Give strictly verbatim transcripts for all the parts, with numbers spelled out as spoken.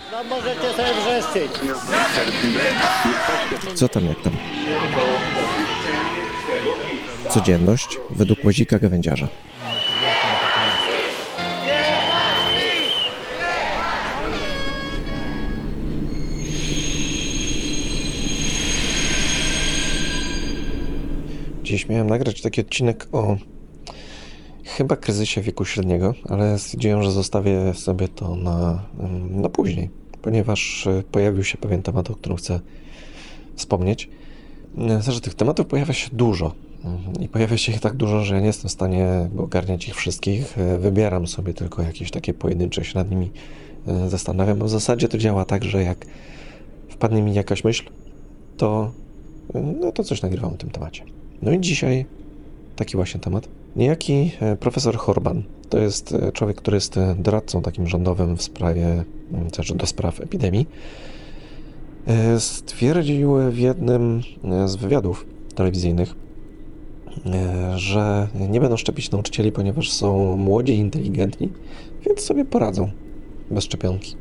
No możecie sobie wrzeszczyć. Co tam, jak tam? Codzienność według Łazika Gawędziarza. Dziś miałem nagrać taki odcinek o chyba kryzysie wieku średniego, ale stwierdziłem, że zostawię sobie to na, na później, ponieważ pojawił się pewien temat, o którym chcę wspomnieć. Zresztą tych tematów pojawia się dużo i pojawia się ich tak dużo, że ja nie jestem w stanie ogarniać ich wszystkich. Wybieram sobie tylko jakieś takie pojedyncze, się nad nimi zastanawiam, bo w zasadzie to działa tak, że jak wpadnie mi jakaś myśl, to, no to coś nagrywam o tym temacie. No i dzisiaj taki właśnie temat. Niejaki profesor Horban, to jest człowiek, który jest doradcą takim rządowym w sprawie, znaczy do spraw epidemii, stwierdził w jednym z wywiadów telewizyjnych, że nie będą szczepić nauczycieli, ponieważ są młodzi i inteligentni, więc sobie poradzą bez szczepionki.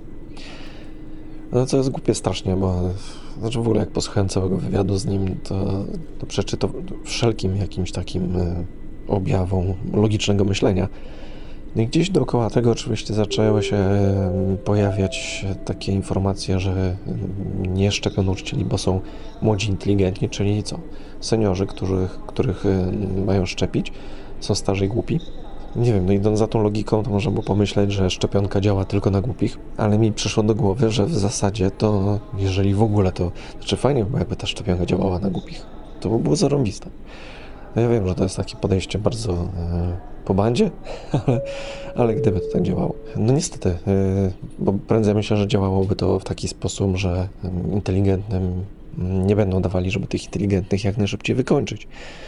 No co jest głupie strasznie, bo znaczy w ogóle jak posłuchałem całego wywiadu z nim, to, to przeczy to wszelkim jakimś takim objawom logicznego myślenia. No i gdzieś dookoła tego oczywiście zaczęły się pojawiać takie informacje, że nie szczepią nauczycieli, bo są młodzi, inteligentni, czyli co? Seniorzy, których, których mają szczepić, są starzy i głupi. Nie wiem, no idąc za tą logiką, to można było pomyśleć, że szczepionka działa tylko na głupich, ale mi przyszło do głowy, że w zasadzie to, jeżeli w ogóle to, znaczy fajnie by było, jakby ta szczepionka działała na głupich. To by było zarąbiste. No ja wiem, że to jest takie podejście bardzo e, po bandzie, ale, ale gdyby to tak działało. No niestety, e, bo prędzej myślę, że działałoby to w taki sposób, że inteligentnym nie będą dawali, żeby tych inteligentnych jak najszybciej wykończyć.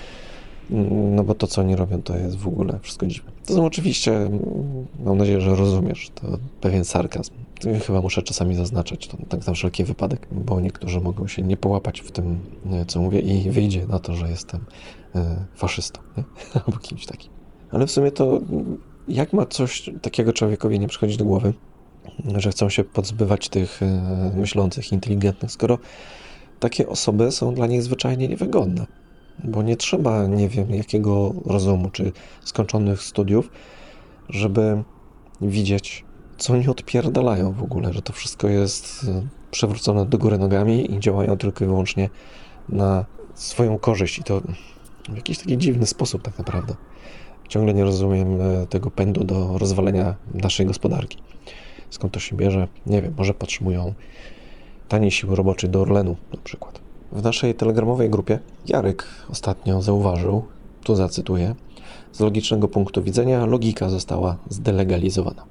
No bo to, co oni robią, to jest w ogóle wszystko dziwne. To są oczywiście, mam nadzieję, że rozumiesz, to pewien sarkazm. Chyba muszę czasami zaznaczać to tak na wszelki wypadek, bo niektórzy mogą się nie połapać w tym, co mówię i wyjdzie na to, że jestem faszystą, nie? Albo kimś takim. Ale w sumie to jak ma coś takiego człowiekowi nie przychodzić do głowy, że chcą się pozbywać tych myślących, inteligentnych, skoro takie osoby są dla nich zwyczajnie niewygodne. Bo nie trzeba, nie wiem, jakiego rozumu czy skończonych studiów, żeby widzieć, co oni odpierdalają w ogóle, że to wszystko jest przewrócone do góry nogami i działają tylko i wyłącznie na swoją korzyść i to w jakiś taki dziwny sposób tak naprawdę. Ciągle nie rozumiem tego pędu do rozwalenia naszej gospodarki. Skąd to się bierze? Nie wiem, może potrzebują taniej siły roboczej do Orlenu na przykład. W naszej telegramowej grupie Jarek ostatnio zauważył, tu zacytuję, z logicznego punktu widzenia logika została zdelegalizowana.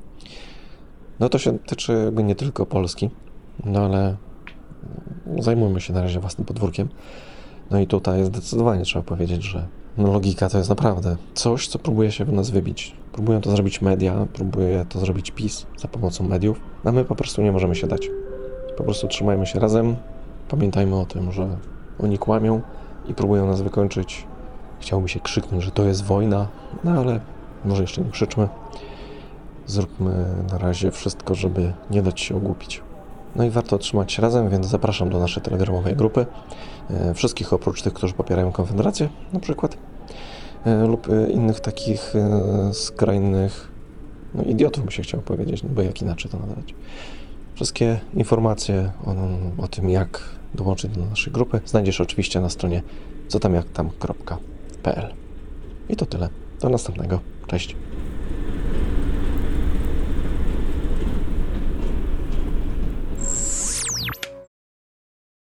No to się tyczy jakby nie tylko Polski, no ale zajmujmy się na razie własnym podwórkiem. No i tutaj zdecydowanie trzeba powiedzieć, że no logika to jest naprawdę coś, co próbuje się w nas wybić. Próbują to zrobić media, próbuje to zrobić PiS za pomocą mediów, a my po prostu nie możemy się dać. Po prostu trzymajmy się razem, pamiętajmy o tym, że oni kłamią i próbują nas wykończyć. Chciałoby się krzyknąć, że to jest wojna, no ale może jeszcze nie krzyczmy. Zróbmy na razie wszystko, żeby nie dać się ogłupić. No i warto trzymać się razem, więc zapraszam do naszej telegramowej grupy. Wszystkich oprócz tych, którzy popierają Konfederację na przykład, lub innych takich skrajnych no, idiotów, by się chciał powiedzieć, no bo jak inaczej to nazwać. Wszystkie informacje o, o tym, jak dołączyć do naszej grupy, znajdziesz oczywiście na stronie cotamjaktam kropka p l. I to tyle. Do następnego. Cześć.